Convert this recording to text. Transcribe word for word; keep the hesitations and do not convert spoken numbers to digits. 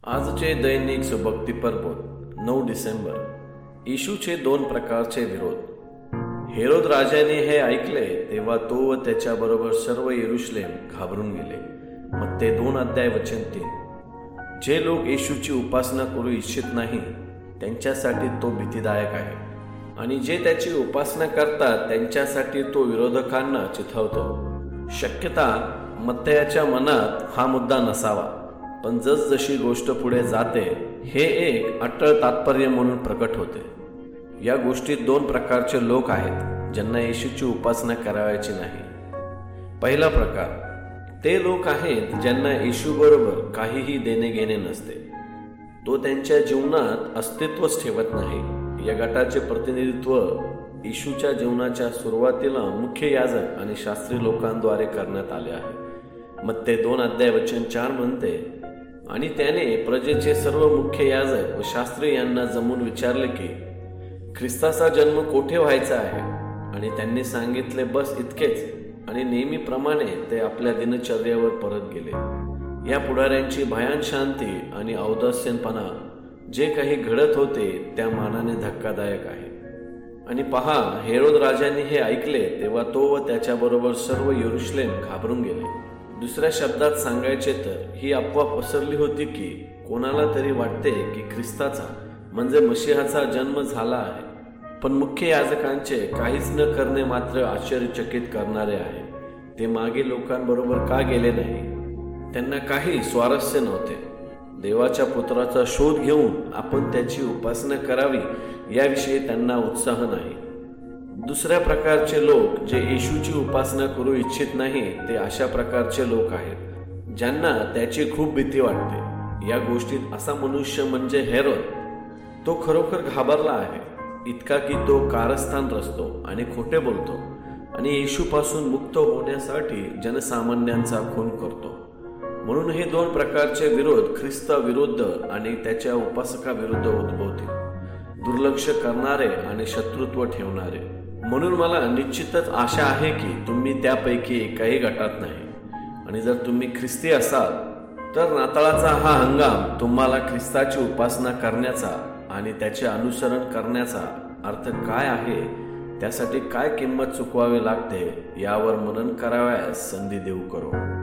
आजचे दैनिक सुभक्ती पर्व नऊ डिसेंबर. येशूचे दोन प्रकारचे विरोध. हेरोद राजाने हे ऐकले तेव्हा तो व त्याच्याबरोबर सर्व यरूशलेम घाबरून गेले. मत्ते दोन अध्याय वचन तीन. जे लोक येशूची उपासना करू इच्छित नाही त्यांच्यासाठी तो भीतीदायक आहे, आणि जे त्याची उपासना करतात त्यांच्यासाठी तो विरोधकांना चिथावतो. शक्यता मत्तयाच्या मनात हा मुद्दा नसावा, पण जसजशी गोष्ट पुढे जाते हे एक अटळ तात्पर्य म्हणून प्रकट होते. या गोष्टीत दोन प्रकारचे लोक आहेत ज्यांना येशूची उपासना करायची नाही. पहिला प्रकार ते लोक आहेत ज्यांना येशूबरोबर काहीही देणे घेणे नसते. तो त्यांच्या जीवनात अस्तित्वच ठेवत नाही. या गटाचे प्रतिनिधित्व येशूच्या जीवनाच्या सुरुवातीला मुख्य याजक आणि शास्त्री लोकांद्वारे करण्यात आले आहे. मत्ते दोन अध्याय वचन चार म्हणते, आणि त्याने प्रजेचे सर्व मुख्य याजक व शास्त्री यांना जमून विचारले की ख्रिस्ताचा जन्म कोठे व्हायचा आहे, आणि त्यांनी सांगितले बस इतकेच, आणि नेहमीप्रमाणे ते आपल्या दिनचर्येवर परत गेले. या पुढाऱ्यांची भयान शांती आणि औदास्यपणा जे काही घडत होते त्या मानाने धक्कादायक आहे. आणि पहा, हेरोद राजाने हे ऐकले तेव्हा तो व त्याच्याबरोबर सर्व यरूशलेम घाबरून गेले. दुसऱ्या शब्दात सांगायचे तर ही अफवा पसरली होती की कोणाला तरी वाटते की ख्रिस्ताचा म्हणजे मशिहाचा जन्म झाला आहे. पण मुख्य याजकांचे काहीच न करणे मात्र आश्चर्यचकित करणारे आहे. ते मागे लोकांबरोबर का गेले नाही? त्यांना काही स्वारस्य नव्हते. देवाच्या पुत्राचा शोध घेऊन आपण त्याची उपासना करावी याविषयी त्यांना उत्साह नाही. दुसऱ्या प्रकारचे लोक जे येशूची उपासना करू इच्छित नाही ते अशा प्रकारचे लोक आहेत ज्यांना त्याची खूप भीती वाटते. या गोष्टीत असा मनुष्य म्हणजे हेरोद. तो खरोखर घाबरला आहे, इतका की तो कारस्थान रचतो आणि खोटे बोलतो आणि येशूपासून मुक्त होण्यासाठी जनसामान्यांचा खून करतो. म्हणून हे दोन प्रकारचे विरोध ख्रिस्ता विरुद्ध आणि त्याच्या उपासकाविरुद्ध उद्भवतील. दुर्लक्ष करणारे आणि शत्रुत्व ठेवणारे. म्हणून मला निश्चितच आशा आहे की तुम्ही त्यापैकी एकाही गटात नाही. आणि जर तुम्ही ख्रिस्ती असाल तर नाताळाचा हा हंगाम तुम्हाला ख्रिस्ताची उपासना करण्याचा आणि त्याचे अनुसरण करण्याचा अर्थ काय आहे, त्यासाठी काय किंमत चुकवावी लागते यावर मनन करावयास संधी देऊ करो.